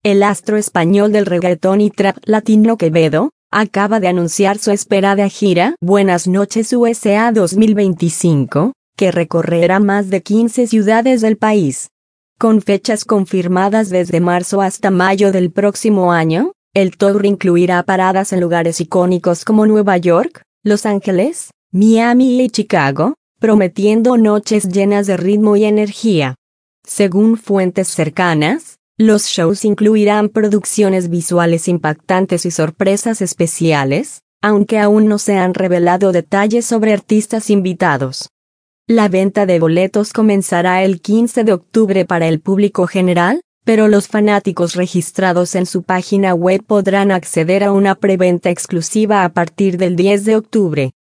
El astro español del reggaetón y trap latino Quevedo, acaba de anunciar su esperada gira Buenas noches USA 2025, que recorrerá más de 15 ciudades del país. Con fechas confirmadas desde marzo hasta mayo del próximo año, el tour incluirá paradas en lugares icónicos como Nueva York, Los Ángeles, Miami y Chicago, prometiendo noches llenas de ritmo y energía. Según fuentes cercanas, los shows incluirán producciones visuales impactantes y sorpresas especiales, aunque aún no se han revelado detalles sobre artistas invitados. La venta de boletos comenzará el 15 de octubre para el público general, pero los fanáticos registrados en su página web podrán acceder a una preventa exclusiva a partir del 10 de octubre.